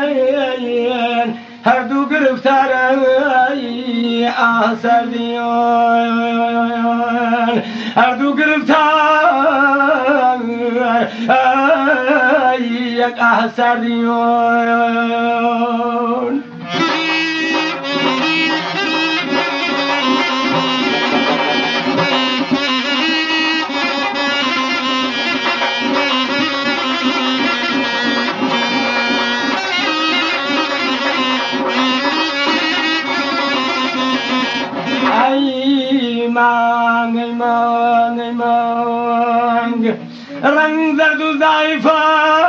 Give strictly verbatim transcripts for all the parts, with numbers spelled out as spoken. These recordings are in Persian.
هەردوو گرفتارە ئاسەردیان هەردوو گرفتار یەک ئاسەردیان مانگ مانگ مانگ رنگ زرد و ضعیفه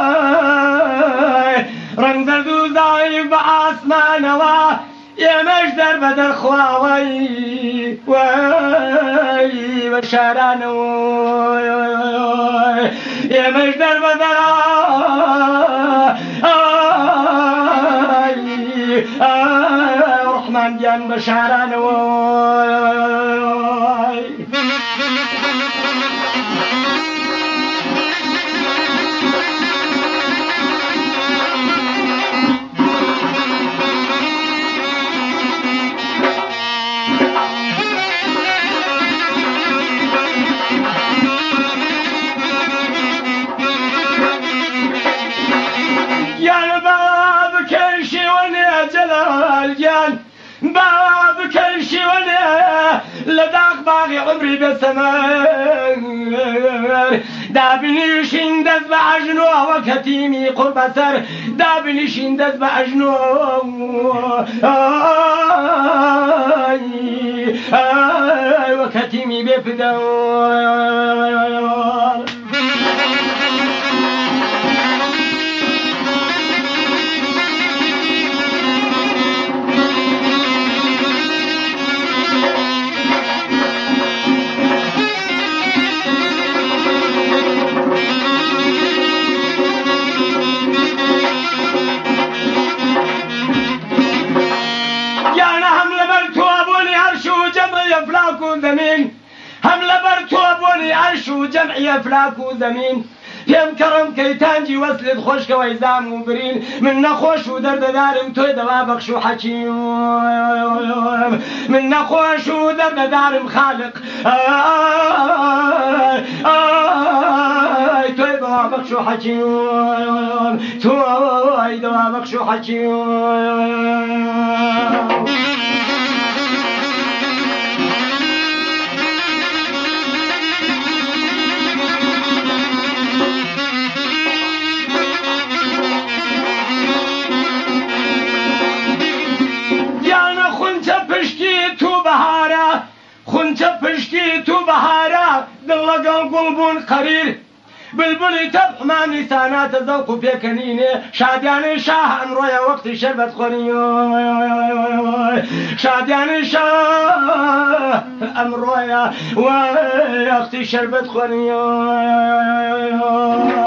رنگ زرد و ضعیف به آسمانەوە ئێمەش دەربەدەر خواوەی وەی بە شارانەوە ئێمەش دەربەدەرە ڕحمان گیان بە شارانەوە باب كرشي ولا لداق باغي عمري بسمر دابني شين دز بعجنو وكتيمي قرب سر دابني شين دز بعجنو وكتيمي بفدار زمين هم لبرتوبوني عرش وجمعي أفلاك وزمين يم كرم كيتانجي وصلت خوشك ويزام وبرين من نخوش ودرد دارم توي دوابخش وحكيم من نخوش ودرد دارم خالق توي دوابخش وحكيم توي دوابخش وحكيم خنچە پشتی تو بەهارە دڵەگەڵ گوڵبوون قەریر بلبلی تەبحمانی ساناتە زەوق و پێکەنینێ شادیانەی شاه ئەمڕۆیە وەقتی شەربەت خۆنی شادیانەی شاه ئەمڕۆیە وەقتی شەربەت خۆنی